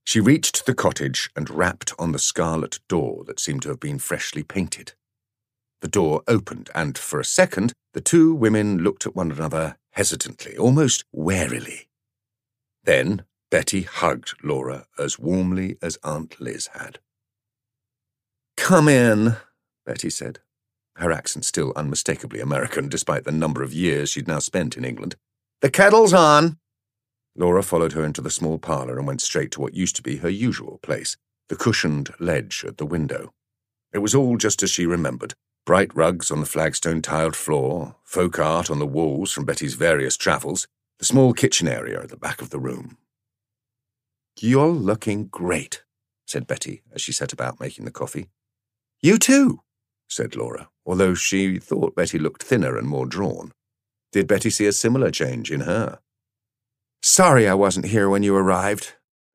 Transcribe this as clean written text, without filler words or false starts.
She reached the cottage and rapped on the scarlet door that seemed to have been freshly painted. The door opened, and for a second the two women looked at one another hesitantly, almost warily. Then Betty hugged Laura as warmly as Aunt Liz had. "Come in," Betty said, her accent still unmistakably American despite the number of years she'd now spent in England. "The kettle's on." Laura followed her into the small parlour and went straight to what used to be her usual place, the cushioned ledge at the window. It was all just as she remembered. Bright rugs on the flagstone-tiled floor, folk art on the walls from Betty's various travels, the small kitchen area at the back of the room. "You're looking great," said Betty as she set about making the coffee. "You too," said Laura, although she thought Betty looked thinner and more drawn. Did Betty see a similar change in her? "Sorry I wasn't here when you arrived,"